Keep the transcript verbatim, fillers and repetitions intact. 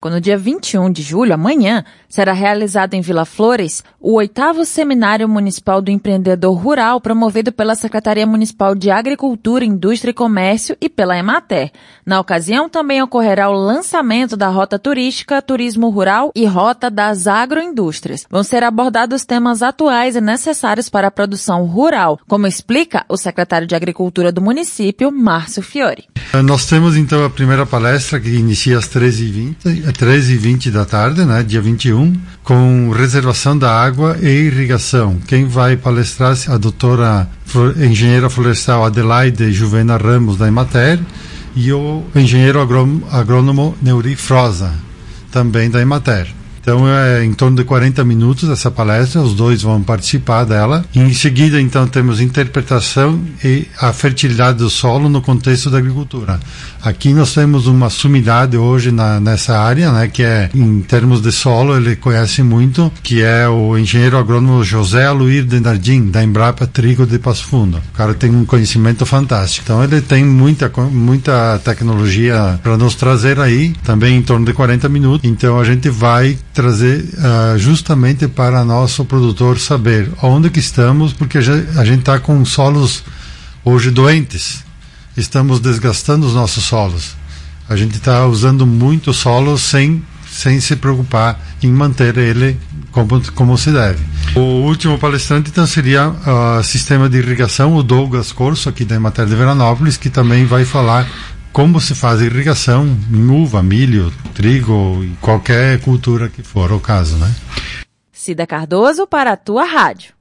No dia vinte e um de julho, amanhã, será realizado em Vila Flores o oitavo Seminário Municipal do Empreendedor Rural, promovido pela Secretaria Municipal de Agricultura, Indústria e Comércio e pela Emater. Na ocasião, também ocorrerá o lançamento da Rota Turística, Turismo Rural e Rota das Agroindústrias. Vão ser abordados temas atuais e necessários para a produção rural, como explica o secretário de Agricultura do município, Márcio Fiore. Nós temos, então, a primeira palestra que inicia às treze e vinte da tarde, né, dia vinte e um, com reservação da água e irrigação. Quem vai palestrar é a doutora engenheira florestal Adelaide Juvena Ramos, da Emater, e o engenheiro agrônomo, agrônomo Neuri Froza, também da Emater. Então é em torno de quarenta minutos essa palestra, os dois vão participar dela. E em seguida, então, temos interpretação e a fertilidade do solo no contexto da agricultura. Aqui nós temos uma sumidade hoje na, nessa área, né, que é, em termos de solo, ele conhece muito, que é o engenheiro agrônomo José Aluir Denardim, da Embrapa Trigo de Passo Fundo. O cara tem um conhecimento fantástico. Então ele tem muita, muita tecnologia para nos trazer aí, também em torno de quarenta minutos. Então a gente vai trazer uh, justamente para nosso produtor saber onde que estamos, porque a gente está com solos hoje doentes, estamos desgastando os nossos solos, a gente está usando muito solo sem, sem se preocupar em manter ele como, como se deve. O último palestrante então seria o uh, sistema de irrigação, o Douglas Corso, aqui da Emater de Veranópolis, que também vai falar como se faz irrigação em uva, milho, trigo e qualquer cultura que for o caso, né? Cida Cardoso para a tua rádio.